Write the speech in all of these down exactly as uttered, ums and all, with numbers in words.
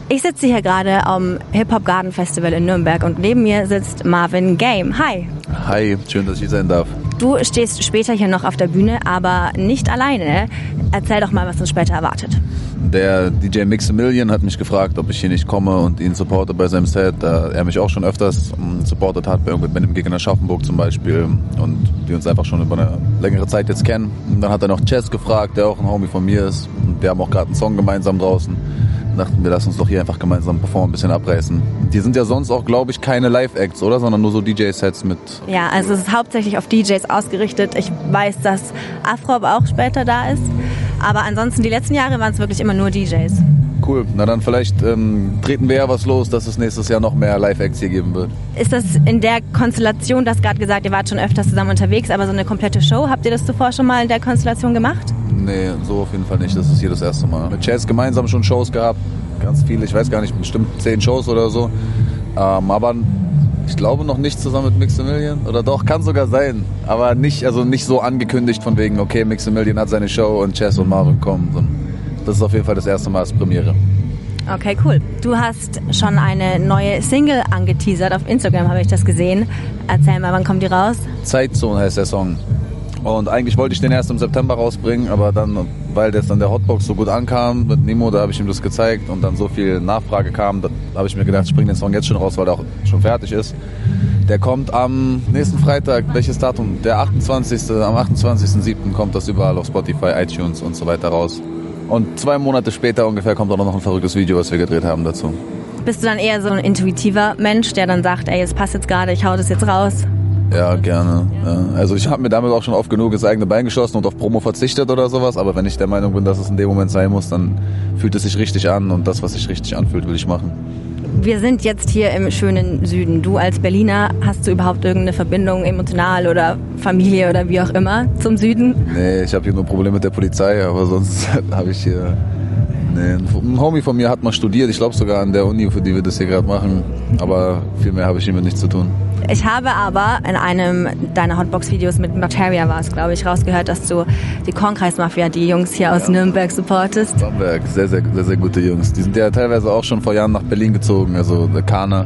Ich sitze hier gerade am Hip-Hop Garden Festival in Nürnberg und neben mir sitzt Marvin Game. Hi. Hi, schön, dass ich hier sein darf. Du stehst später hier noch auf der Bühne, aber nicht alleine. Erzähl doch mal, was uns später erwartet. Der D J Mixamillion hat mich gefragt, ob ich hier nicht komme und ihn supporte bei seinem Set, da er mich auch schon öfters supportet hat, bei, bei einem Gig in Aschaffenburg zum Beispiel, und die uns einfach schon über eine längere Zeit jetzt kennen. Und dann hat er noch Chess gefragt, der auch ein Homie von mir ist. Und wir haben auch gerade einen Song gemeinsam draußen. Dachten wir, lass uns doch hier einfach gemeinsam performen, ein bisschen abreißen. Die sind ja sonst auch, glaube ich, keine Live-Acts, oder? Sondern nur so D J-Sets mit... Ja, also es ist hauptsächlich auf D Js ausgerichtet. Ich weiß, dass Afrob auch später da ist. Aber ansonsten, die letzten Jahre waren es wirklich immer nur D Js. Cool. Na dann vielleicht ähm, treten wir ja was los, dass es nächstes Jahr noch mehr Live-Acts hier geben wird. Ist das in der Konstellation, du hast gerade gesagt, ihr wart schon öfters zusammen unterwegs, aber so eine komplette Show, habt ihr das zuvor schon mal in der Konstellation gemacht? Nee, so auf jeden Fall nicht. Das ist hier das erste Mal. Mit Chess gemeinsam schon Shows gehabt. Ganz viele, ich weiß gar nicht, bestimmt zehn Shows oder so. Ähm, aber ich glaube noch nicht zusammen mit Mixamillion. Oder doch, kann sogar sein. Aber nicht, also nicht so angekündigt von wegen, okay, Mixamillion hat seine Show und Chess und Marvin kommen. Das ist auf jeden Fall das erste Mal als Premiere. Okay, cool. Du hast schon eine neue Single angeteasert. Auf Instagram habe ich das gesehen. Erzähl mal, wann kommt die raus? Zeitzone heißt der Song. Und eigentlich wollte ich den erst im September rausbringen, aber dann, weil das an der Hotbox so gut ankam mit Nemo, da habe ich ihm das gezeigt und dann so viel Nachfrage kam, da habe ich mir gedacht, ich bringe den Song jetzt schon raus, weil der auch schon fertig ist. Der kommt am nächsten Freitag, welches Datum? Der achtundzwanzigste Am achtundzwanzigsten siebten kommt das überall auf Spotify, iTunes und so weiter raus. Und zwei Monate später ungefähr kommt auch noch ein verrücktes Video, was wir gedreht haben dazu. Bist du dann eher so ein intuitiver Mensch, der dann sagt, ey, es passt jetzt gerade, ich hau das jetzt raus? Ja, gerne. Ja. Also ich habe mir damit auch schon oft genug das eigene Bein geschossen und auf Promo verzichtet oder sowas, aber wenn ich der Meinung bin, dass es in dem Moment sein muss, dann fühlt es sich richtig an und das, was sich richtig anfühlt, will ich machen. Wir sind jetzt hier im schönen Süden. Du als Berliner, hast du überhaupt irgendeine Verbindung emotional oder Familie oder wie auch immer zum Süden? Nee, ich habe hier nur Probleme mit der Polizei, aber sonst habe ich hier... Nee, ein Homie von mir hat mal studiert, ich glaube sogar an der Uni, für die wir das hier gerade machen, aber viel mehr habe ich hiermit nichts zu tun. Ich habe aber in einem deiner Hotbox-Videos mit Materia war es, glaube ich, rausgehört, dass du die Kornkreis-Mafia, die Jungs hier aus ja. Nürnberg supportest. Nürnberg, sehr, sehr, sehr, sehr gute Jungs. Die sind ja teilweise auch schon vor Jahren nach Berlin gezogen, also der Kana.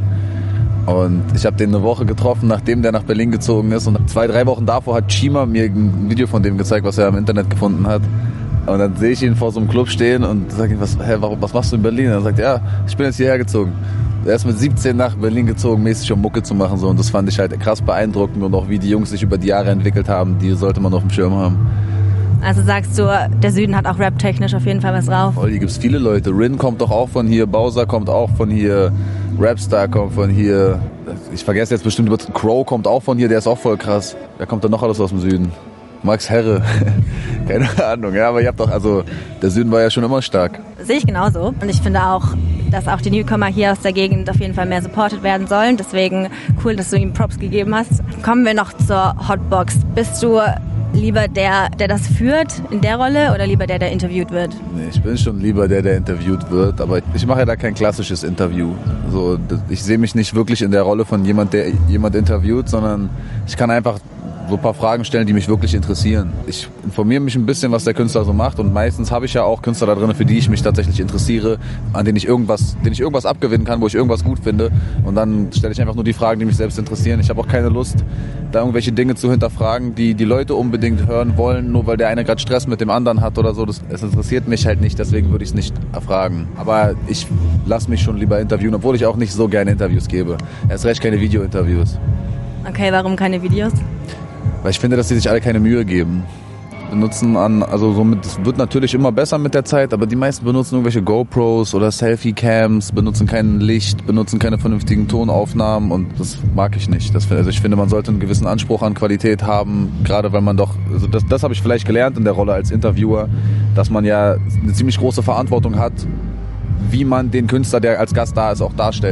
Und ich habe den eine Woche getroffen, nachdem der nach Berlin gezogen ist. Und zwei, drei Wochen davor hat Chima mir ein Video von dem gezeigt, was er im Internet gefunden hat. Und dann sehe ich ihn vor so einem Club stehen und sage ihm, was, hä, warum, was machst du in Berlin? Und er sagt, ja, ich bin jetzt hierher gezogen. Er ist mit siebzehn nach Berlin gezogen, mäßig um Mucke zu machen. So. Und das fand ich halt krass beeindruckend. Und auch wie die Jungs sich über die Jahre entwickelt haben, die sollte man auf dem Schirm haben. Also sagst du, der Süden hat auch rap-technisch auf jeden Fall was drauf? Oh, hier gibt's viele Leute. Rin kommt doch auch von hier, Bowser kommt auch von hier, Rapstar kommt von hier. Ich vergesse jetzt bestimmt, Crow kommt auch von hier, der ist auch voll krass. Wer kommt da noch alles aus dem Süden? Max Herre, keine Ahnung, ja, aber ihr habt doch, also der Süden war ja schon immer stark. Sehe ich genauso und ich finde auch, dass auch die Newcomer hier aus der Gegend auf jeden Fall mehr supported werden sollen, deswegen cool, dass du ihm Props gegeben hast. Kommen wir noch zur Hotbox. Bist du lieber der, der das führt in der Rolle oder lieber der, der interviewt wird? Nee, ich bin schon lieber der, der interviewt wird, aber ich mache ja da kein klassisches Interview. So, ich sehe mich nicht wirklich in der Rolle von jemand, der jemand interviewt, sondern ich kann einfach so ein paar Fragen stellen, die mich wirklich interessieren. Ich informiere mich ein bisschen, was der Künstler so macht und meistens habe ich ja auch Künstler da drin, für die ich mich tatsächlich interessiere, an denen ich irgendwas, denen ich irgendwas abgewinnen kann, wo ich irgendwas gut finde und dann stelle ich einfach nur die Fragen, die mich selbst interessieren. Ich habe auch keine Lust, da irgendwelche Dinge zu hinterfragen, die die Leute unbedingt hören wollen, nur weil der eine gerade Stress mit dem anderen hat oder so. Das, das interessiert mich halt nicht, deswegen würde ich es nicht erfragen. Aber ich lasse mich schon lieber interviewen, obwohl ich auch nicht so gerne Interviews gebe. Erst recht keine Video-Interviews. Okay, warum keine Videos? Weil ich finde, dass die sich alle keine Mühe geben. Benutzen an, also somit, es wird natürlich immer besser mit der Zeit, aber die meisten benutzen irgendwelche GoPros oder Selfie-Cams, benutzen kein Licht, benutzen keine vernünftigen Tonaufnahmen und das mag ich nicht. Das, also ich finde, man sollte einen gewissen Anspruch an Qualität haben, gerade weil man doch, also das, das habe ich vielleicht gelernt in der Rolle als Interviewer, dass man ja eine ziemlich große Verantwortung hat, wie man den Künstler, der als Gast da ist, auch darstellt.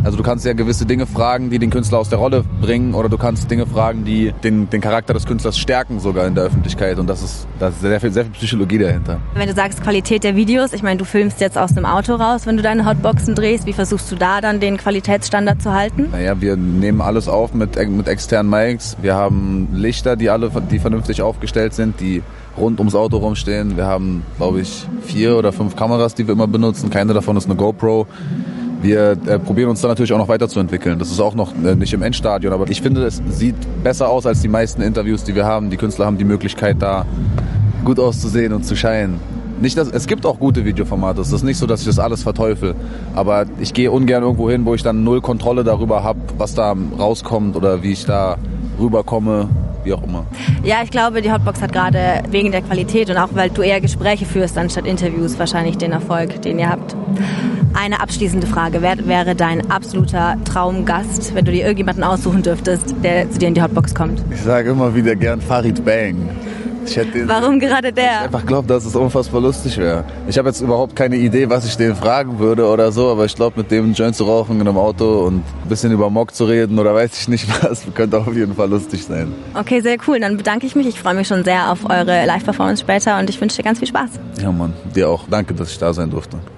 Also du kannst ja gewisse Dinge fragen, die den Künstler aus der Rolle bringen, oder du kannst Dinge fragen, die den, den Charakter des Künstlers stärken sogar in der Öffentlichkeit, und das ist, das ist sehr viel, sehr viel Psychologie dahinter. Wenn du sagst Qualität der Videos, ich meine, du filmst jetzt aus einem Auto raus, wenn du deine Hotboxen drehst, wie versuchst du da dann den Qualitätsstandard zu halten? Naja, wir nehmen alles auf mit, mit externen Mics, wir haben Lichter, die alle die vernünftig aufgestellt sind, die rund ums Auto rumstehen. Wir haben, glaube ich, vier oder fünf Kameras, die wir immer benutzen. Keine davon ist eine GoPro. Wir äh, probieren uns da natürlich auch noch weiterzuentwickeln. Das ist auch noch äh, nicht im Endstadion, aber ich finde, es sieht besser aus als die meisten Interviews, die wir haben. Die Künstler haben die Möglichkeit, da gut auszusehen und zu scheinen. Nicht, dass, es gibt auch gute Videoformate. Es ist nicht so, dass ich das alles verteufel. Aber ich gehe ungern irgendwo hin, wo ich dann null Kontrolle darüber habe, was da rauskommt oder wie ich da rüberkomme. Wie auch immer. Ja, ich glaube, die Hotbox hat gerade wegen der Qualität und auch weil du eher Gespräche führst anstatt Interviews wahrscheinlich den Erfolg, den ihr habt. Eine abschließende Frage. Wer wäre dein absoluter Traumgast, wenn du dir irgendjemanden aussuchen dürftest, der zu dir in die Hotbox kommt? Ich sage immer wieder gern Farid Bang. Ich hätte den, Warum gerade der? Ich einfach glaube, dass es unfassbar lustig wäre. Ich habe jetzt überhaupt keine Idee, was ich den fragen würde oder so, aber ich glaube, mit dem einen Joint zu rauchen in einem Auto und ein bisschen über Mock zu reden oder weiß ich nicht was, könnte auf jeden Fall lustig sein. Okay, sehr cool. Dann bedanke ich mich. Ich freue mich schon sehr auf eure Live-Performance später und ich wünsche dir ganz viel Spaß. Ja, Mann. Dir auch. Danke, dass ich da sein durfte.